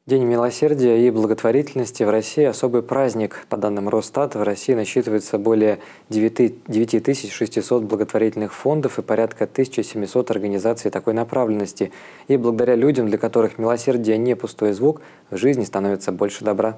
День милосердия и благотворительности в России – особый праздник. По данным Росстата, в России насчитывается более 9600 благотворительных фондов и порядка 1700 организаций такой направленности. И благодаря людям, для которых милосердие не пустой звук, в жизни становится больше добра.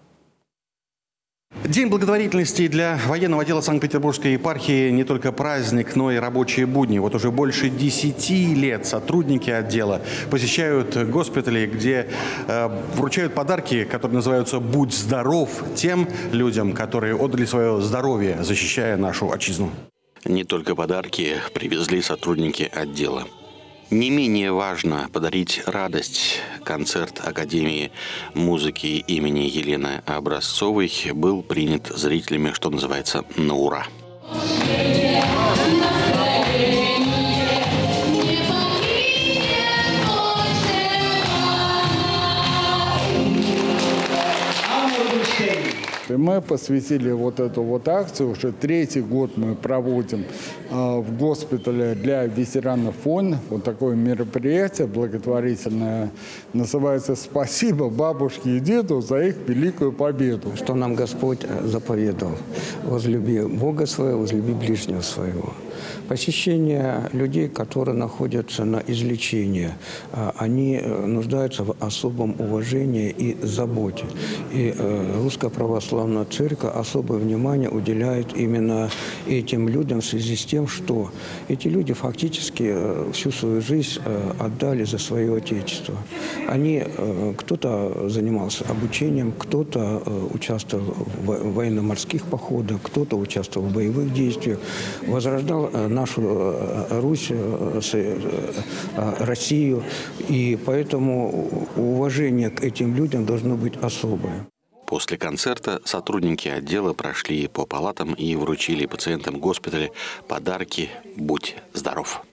День благотворительности для военного отдела Санкт-Петербургской епархии не только праздник, но и рабочие будни. Вот уже больше 10 лет сотрудники отдела посещают госпитали, где вручают подарки, которые называются «Будь здоров» тем людям, которые отдали свое здоровье, защищая нашу отчизну. Не только подарки привезли сотрудники отдела. Не менее важно подарить радость. Концерт Академии музыки имени Елены Образцовой был принят зрителями, что называется, на ура. Мы посвятили вот эту вот акцию, уже 3-й год мы проводим в госпитале для ветеранов войн. Вот такое мероприятие благотворительное, называется «Спасибо бабушке и деду за их великую победу». Что нам Господь заповедал: возлюби Бога своего, возлюби ближнего своего. Посещение людей, которые находятся на излечении, они нуждаются в особом уважении и заботе. И Русская Православная Церковь особое внимание уделяет именно этим людям в связи с тем, что эти люди фактически всю свою жизнь отдали за свое Отечество. Они, кто-то занимался обучением, кто-то участвовал в военно-морских походах, кто-то участвовал в боевых действиях, возрождал нашу Русь, Россию, и поэтому уважение к этим людям должно быть особое. После концерта сотрудники отдела прошли по палатам и вручили пациентам госпиталя подарки «Будь здоров».